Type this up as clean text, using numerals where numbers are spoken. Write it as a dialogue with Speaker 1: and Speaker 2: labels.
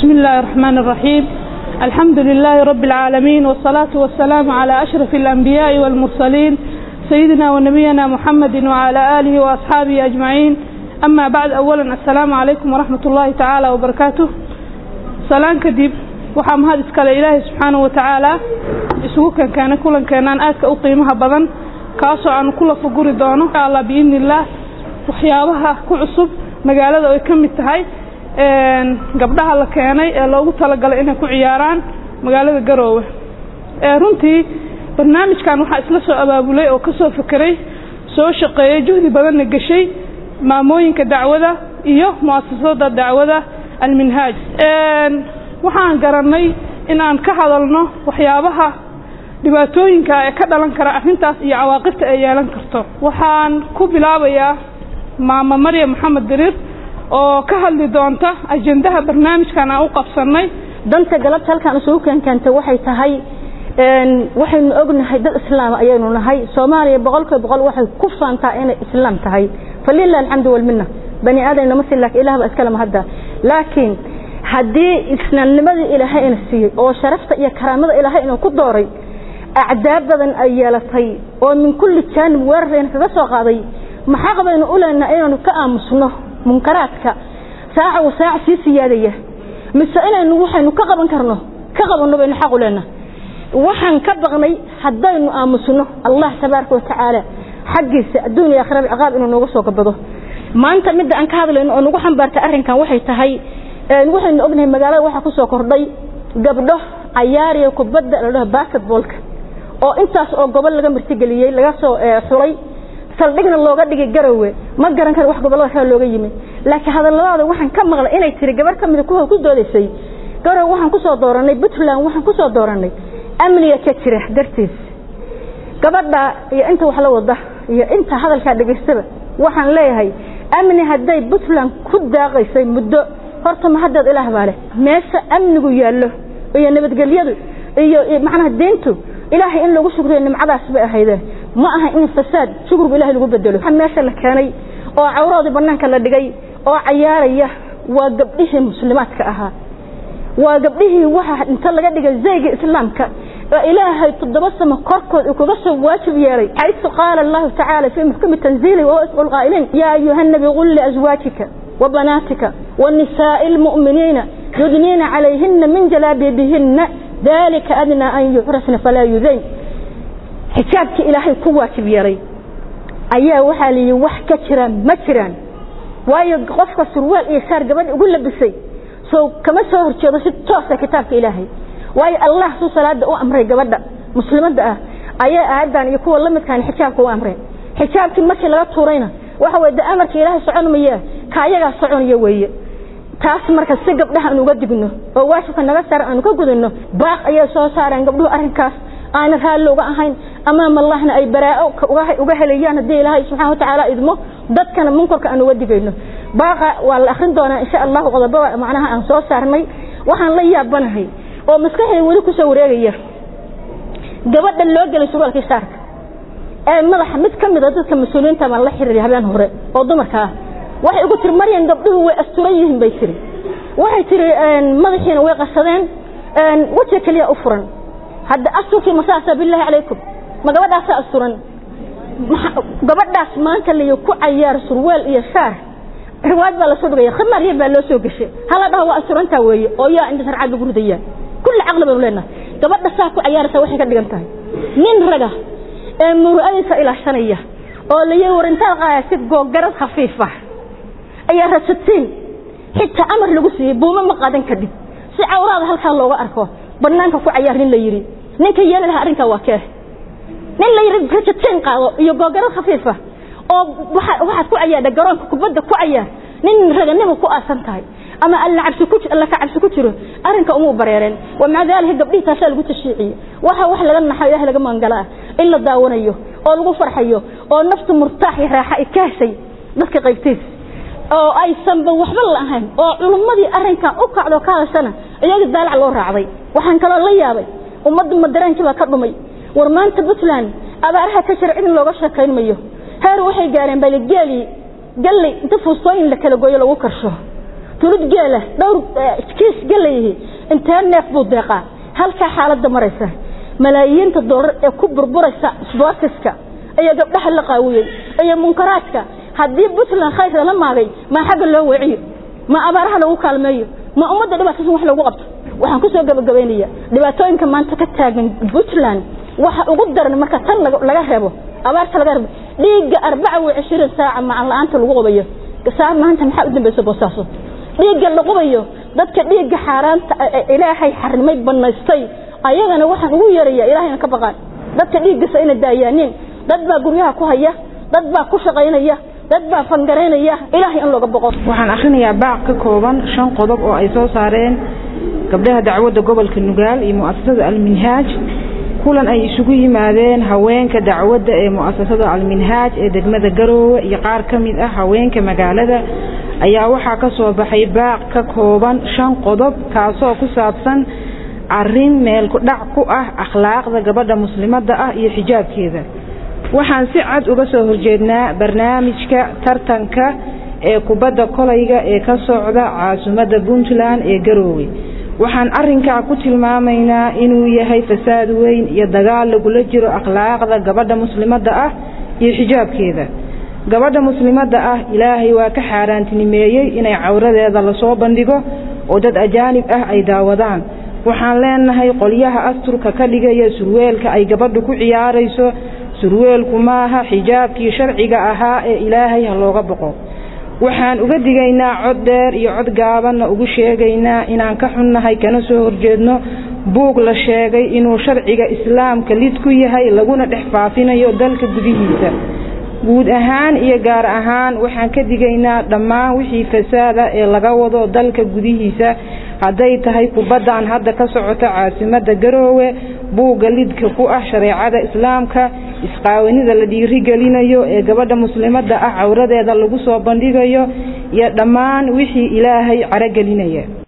Speaker 1: بسم الله الرحمن الرحيم. الحمد لله رب العالمين والصلاة والسلام على أشرف الأنبياء والمرسلين سيدنا ونبينا محمد وعلى آله وأصحابه أجمعين. أما بعد، أولا السلام عليكم ورحمة الله تعالى وبركاته. سلام كديب وحام هذا إسكال إلهي سبحانه وتعالى إسوكا كان كلا كانان آسك أقيمها بضن كاسو عن كل فقور دونه الله بإذن الله وحيابها كعصب مقالة ويكم التهاي gabdhaha la keenay ee loogu talagalay inay ku ciyaaraan magaalada Garowe. Runtii barnaamijkan waxa isla soo abaabulay oo ka soo fikiray soo shaqeeyay juhdi badan gashay maamooyinka dacwada iyo muassasada dacwada al-Minhaj. Waxaan garanay in aan ka hadalno waxyaabaha dhibaatooyinka ee ka dhalan kara arrintaas iyo cawaaqibta ay yeelan karto. Waxaan ku bilaabayaa maama Maryam Maxamed Dirir oo ka hadli doonta ajendaha barnaamijkan aan u qabsanay.
Speaker 2: danta galabta halkaan soo keentay waxay tahay waxaynu ognahay dad islaam ayaynu nahay. Soomaaliya boqol waxay ku faantaa inay islaam tahay, falillahi alhamdu wal minna. bani aadamna masalak ilaah ba iskala mahada, laakiin hadii islaamnimada ilaahay ina siiyay oo sharafta iyo karaamada ilaahay inuu ku dooray acdaab badan ay yeelatay oo min kulli janib weerareen kaga soo qaaday, maxaa qabaynu u leenahay inaynu ka aamusno munkaraadka saaca wa saaca si siyaadaya misaa'ilana waxaynu ka qaban karno baynu xaq u leenahay. waxaan ka baqnay hadaynu aamusno Allah tabaaraka wa tacaala xaqiisa adduunka aakhira ciqaab inuu nooga soo gabado. maanta mid aan ka hadlayno oo nagu xambaartay arrinkan waxay tahay waxaynu ognahay magaalada waxa ku soo kordhay gabdho ciyaariyo kubadda la basketballka oo intaas oo gobol laga martigeliyay laga soo xulay saldhigna looga dhigay Garowe. ma garan kar wax gobolada kale looga yimid, laakiin hadalada waxaan ka maqlay inay tiri gabar kamid ah ku doodaysay Garowe waxaan ku soo dooranay Puntland, waxaan ku soo dooranay amniga ka jira dartiis. gabadha iyo inta wax la wada iyo inta hadalka dhageystaba waxaan leeyahay amni haday Puntland ku daaqaysay muddo horta ma hadda ilaah baale meesha amnigu yaalo iyo nabadgelyadu iyo macnaha diintu ilaahay in lagu shukriyo nimcadaas bay ahaydeen, ma aha in fasaad shukr ilaahay lagu bedelo. meesha la keenay oo cawrada banaanka la dhigay oo ciyaaraya waa gabdhihii muslimaadka ahaa, waa gabdhihii waxa inta laga dhigay zayga islaamka oo ilaahay toddoba samo korkood uu kaga soo waajib yeelay. aytu qaala Allah ta'ala fi muhkam tanzili wa asqal qaa'ilin ya ayuha an-nabi qul li azwajika wa banatika wan nisa'il mu'minina yudnina 'alayhinna min jalabibihinna ذلك أدنى أن يحرسن فلا يذين. حجابك إلهي قوة كبيرة أيها وحالي وحكترا مترا وأي غفق سروال إيسار قبل أقول لك بسي كما سوهر شيء توسع كتابك إلهي وأي الله سو صلاة أمري قبل مسلمات أيها أعدان يكون الله متكان حجابك وأمري حجابك ماشي لغا تورينا وحوى إذا أمرك إلهي سعون مياه كايغا سعون يوي taas marka si gabdhaha aan uga digno oo waashka naga saar aan ka gudano baaq ayaa soo saaraan gabdhuhu arrinkaas aan raali uga ahayn amaam Allahna ay baraa'o uga helayaan hadii Ilaahay subhanahu wa ta'ala idmo dadkana munkarka aan uga digayno. baaqa waa la akhrin doonaa insha Allah qodobada macnaha aan soo saarnay. waxaan la yaabanahay oo maskaxay wali ku soo wareegaya gabadha loo galay suugalka saarka madaxa mid kamid ah dadka mas'uuliyiinta ma la xiriir habeen hore oo dumarka waxay ugu tir Maryam gabdhuhu way asturan yihiin bay tiri. waxay tiri madaxiina way qasadeen waxa kaliya u furan hadda astuki masaasa billahi alaykum ma gabadhaas asturan gabadhaas maanta leeyo ku ciyaar surwaal iyo shaar riwaad baa la soo dhigay khimar yar baa loo soo gashay hala dhaw waa asturanta weeye oo yaa inta sharcad lagu ridaya kulli aqlab baa leena gabadha saa ku ciyaaraysa waxay ka dhigan tahay nin raga muru'aysa ila shanaya oo leeyo warinta qaaysid googarad khafiif ah ayaa rasatiin xitaa amar lagu siiyay buuma ma qaadan kadib si cawrada halka looga arko banaanka ku ciyaarin la yiri ninka yeelay arrinka waa kee nin la yiri rasatiin qaado iyo googaro khafiif ah oo waxa ku ciyaada garoonka kubadda ku ciyaar nin raganimo ku aasan tahay ama alla cabsi ku jiro arrinka uma bareereen wama dalika gabdhihi taasha lagu tashiiciyo wax laga naxayo laga maangala illa daawanayo oo lagu farxayo oo naftu murtaax iyo raaxa ay kaashay dadka qaybtiis oo ay sanba waxba la ahayn oo culumadii arrinka u kacdo kaasana iyaga daalac loo raacday. waxaan kala la yaabay ummadda madaraanka ka dhumay war maanta Puntland abaaraha ka jira in looga shaqeeynayo heer waxay gaareen balgeeli galay inta fuustooyin la kala gooyo lagu karsho tulid geela dhowr kiis galay internet buu deeqa halka xaaladda maraysa malaayiinta dollar ee ku burburaysa sportska ayaa gabdhaha la qaawiyay ayaa munkaraadka haddii Puntland khayr la maagay ma xaga loo wiciyo ma abaaraha lagu kaalmeeyo ma ummadda dhibaataysan wax lagu qabto waxaan ku soo gabagabeynaya dhibaatooyinka maanta ka taagan Puntland waxa ugu daran marka tan laga reebo abaarta laga reebo dhiiga 24 saac macaan la'aanta lagu qabayo saac maanta maxaa u dambayso boosaaso dhiiga lagu qabayo dadka dhiiga xaaraanta ilaahay xarrimay banaystay ayagana waxaan ugu yeerayaa ilaahayna ka baqaan dadka dhiigisa inay daayaanin dad baa guryaha ku haya dad baa ku shaqaynaya dad baa fangareynaya ilaahay in looga boqo
Speaker 3: waxaan akhrinayaa baaq ka kooban 5 qodob oo ay soo saareen gabdhaha dacwadda gobolka Nugaal iyo mu'assasada Al-Minhaj kulan ay isugu yimaadeen haweenka dacwadda ee mu'assasada Al-Minhaj ee degmada Garowe iyo qaar kamid ah haweenka magaalada ayaa waxa ka soo baxay baaq ka kooban 5 qodob kaasoo ku saabsan arrin meel ku dhac ku ah akhlaaqda gabadha muslimadda ah iyo xijaabkeeda waxaan si cad uga soo horjeednaa barnaamijka tartanka ee kubadda kolayga ee ka socda caasimadda Puntland ee Garowe waxaan arrinka ku tilmaamaynaa inuu yahay fasaad weyn iyo dagaal lagu la jiro akhlaaqda gabadha muslimadda ah iyo xijaabkeeda gabadha muslimadda ah ilaahay waa ka xaaraantinimeeyay inay cawradeeda la soo bandhigo oo dad ajaanib ah ay daawadaan waxaan leenahay qolyaha asturka ka dhigaya surweelka ay gabadhu ku ciyaarayso surweelku maaha xijaabkii sharciga ahaa ee ilaahay ha looga boqo waxaan uga digaynaa cod dheer iyo cod gaabanna ugu sheegaynaa inaan ka xunnahay kana soo horjeedno buug la sheegay inuu sharciga islaamka lid ku yahay laguna dhex faafinayo dalka gudihiisa guud ahaan iyo gaar ahaan waxaan ka digaynaa dhammaan wixii fasaada ee laga wado dalka gudihiisa hadday tahay kubaddan hadda ka socota caasimadda Garowe buuga lidka ku ah shariicada islaamka isqaawanida la dhiirigelinayo ee gabadha muslimadda ah cawradeeda lagu soo bandhigayo iyo dhammaan wixii ilaahay caragelinaya